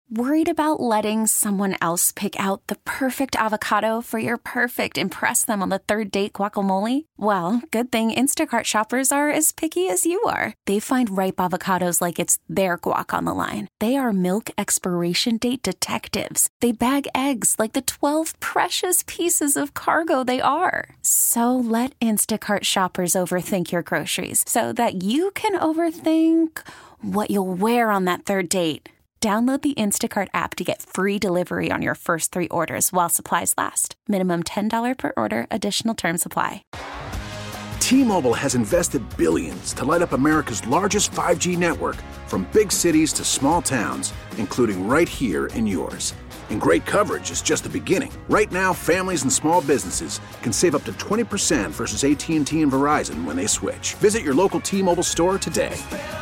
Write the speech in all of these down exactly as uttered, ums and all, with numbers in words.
Worried about letting someone else pick out the perfect avocado for your perfect impress them on the third date guacamole? Well, good thing Instacart shoppers are as picky as you are. They find ripe avocados like it's their guac on the line. They are milk expiration date detectives. They bag eggs like the twelve precious pieces of cargo they are. So let Instacart shoppers overthink your groceries so that you can overthink what you'll wear on that third date. Download the Instacart app to get free delivery on your first three orders while supplies last. Minimum ten dollars per order. Additional terms apply. T-Mobile has invested billions to light up America's largest five G network, from big cities to small towns, including right here in yours. And great coverage is just the beginning. Right now, families and small businesses can save up to twenty percent versus A T and T and Verizon when they switch. Visit your local T-Mobile store today.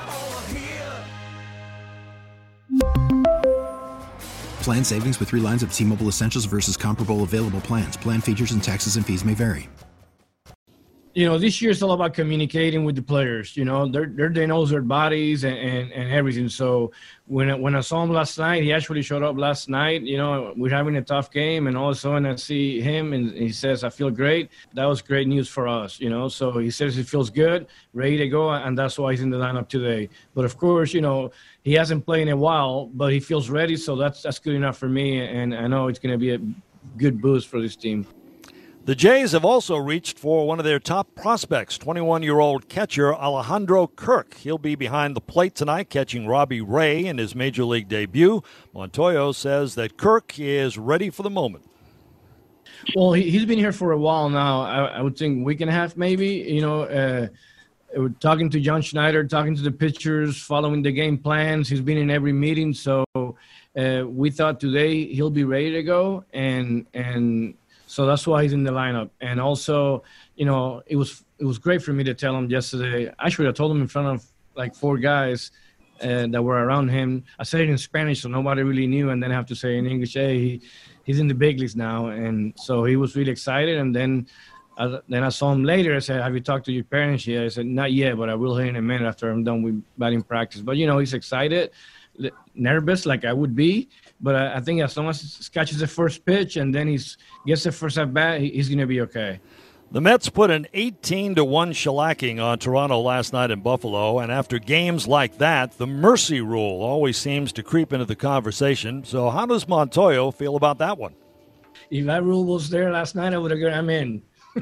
Plan savings with three lines of T-Mobile Essentials versus comparable available plans. Plan features and taxes and fees may vary. You know, this year is all about communicating with the players. You know, they're, they're, they know their bodies and, and, and everything. So when I, when I saw him last night, he actually showed up last night. You know, we're having a tough game, and all of a sudden I see him, and he says, I feel great. That was great news for us, you know. So he says he feels good, ready to go, and that's why he's in the lineup today. But, of course, you know, he hasn't played in a while, but he feels ready, so that's that's good enough for me, and I know it's going to be a good boost for this team. The Jays have also reached for one of their top prospects, twenty-one-year-old catcher Alejandro Kirk. He'll be behind the plate tonight, catching Robbie Ray in his Major League debut. Montoyo says that Kirk is ready for the moment. Well, he, he's been here for a while now. I, I would think week and a half maybe, you know, uh, we're talking to John Schneider, talking to the pitchers, following the game plans. He's been in every meeting, so uh, we thought today he'll be ready to go, and and so that's why he's in the lineup. And also, you know, it was it was great for me to tell him yesterday. Actually, I told him in front of like four guys uh, that were around him. I said it in Spanish, so nobody really knew, and then I have to say in English, hey, he, he's in the big leagues now. And so he was really excited, and then I, then I saw him later. I said, have you talked to your parents yet? I said, not yet, but I will here in a minute after I'm done with batting practice. But, you know, he's excited, nervous like I would be. But I, I think as long as he catches the first pitch and then he gets the first at-bat, he, he's going to be okay. The Mets put an eighteen to one shellacking on Toronto last night in Buffalo, and after games like that, the mercy rule always seems to creep into the conversation. So how does Montoyo feel about that one? If that rule was there last night, I would have gone, I'm in.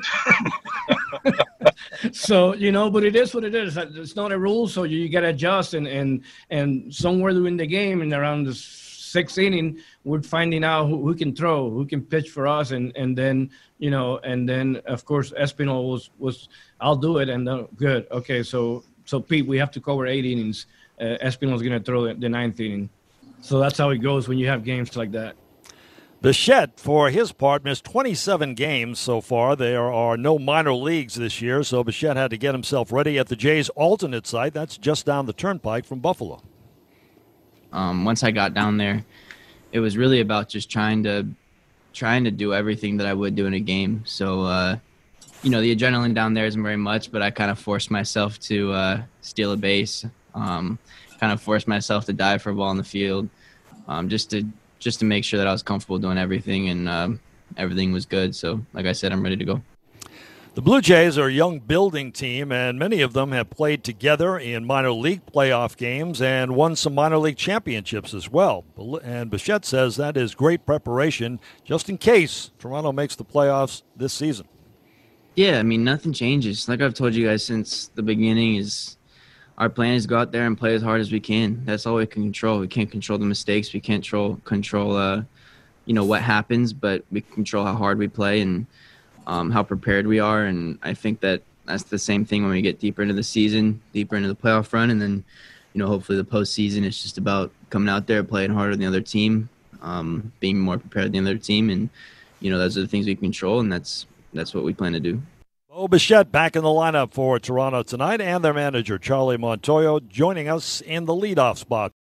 So, you know, but it is what it is. It's not a rule, so you got to adjust. And, and, and somewhere during the game and around the sixth inning, we're finding out who, who can throw, who can pitch for us. And, and then, you know, and then, of course, Espinal was, was I'll do it. And then, good. Okay, so, so Pete, we have to cover eight innings. Uh, Espinal's going to throw the, the ninth inning. So that's how it goes when you have games like that. Bichette, for his part, missed twenty-seven games so far. There are no minor leagues this year, so Bichette had to get himself ready at the Jays' alternate site. That's just down the turnpike from Buffalo. Um, once I got down there, it was really about just trying to trying to do everything that I would do in a game. So, uh, you know, the adrenaline down there isn't very much, but I kind of forced myself to uh, steal a base, um, kind of forced myself to dive for a ball in the field, um, just to just to make sure that I was comfortable doing everything, and um, everything was good. So, like I said, I'm ready to go. The Blue Jays are a young building team, and many of them have played together in minor league playoff games and won some minor league championships as well. And Bichette says that is great preparation just in case Toronto makes the playoffs this season. Yeah, I mean, nothing changes. Like I've told you guys since the beginning, is our plan is to go out there and play as hard as we can. That's all we can control. We can't control the mistakes. We can't control, control uh, you know, what happens, but we control how hard we play and um, how prepared we are. And I think that that's the same thing when we get deeper into the season, deeper into the playoff run. And then, you know, hopefully the postseason, it's just about coming out there, playing harder than the other team, um, being more prepared than the other team. And, you know, those are the things we control, and that's that's what we plan to do. Bo Bichette back in the lineup for Toronto tonight, and their manager, Charlie Montoyo, joining us in the leadoff spot.